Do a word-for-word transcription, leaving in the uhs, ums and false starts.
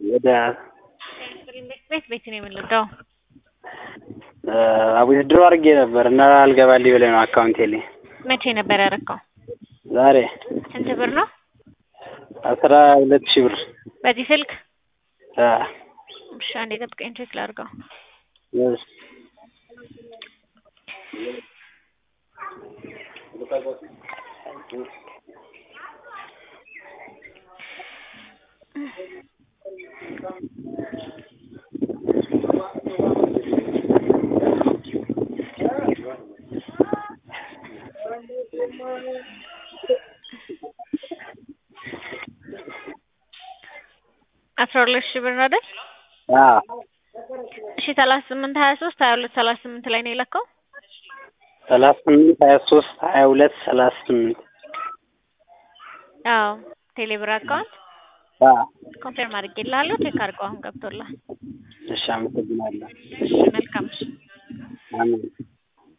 ወደ ቤት ቤት ነው የምንልከው። አቡይ ድሮ አድርጌ ነበር እና አልገባልኝ ብለህ ነው አካውንቴ ላይ። መቼ ነበር ያደረከው? ዛሬ። ስንት ብር ነው? አስራ ሁለት ሺህ ብር። በዚህ ስልክ? አዎ። እሺ አንዴ ጠብቀኝ ቼክ ላድርገው። እሺ አስራ ሁለት ሺህ ብር አይደል? አዎ። እሺ ሰላሳ ስምንት ሀያ ሶስት ሀያ ሁለት ሰላሳ ስምንት ላይ ነው የላከው? ሰላሳ ስምንት ሀያ ሶስት ሀያ ሁለት ሰላሳ ስምንት አዎ ቴሌብር አካውንት አዎ። ኮንፈርም አድርጌልሃለሁ ቼክ አድርገው አሁን ገብቶልሃል። እሺ አመሰግናለሁ። እሺ መልካም። አሜን።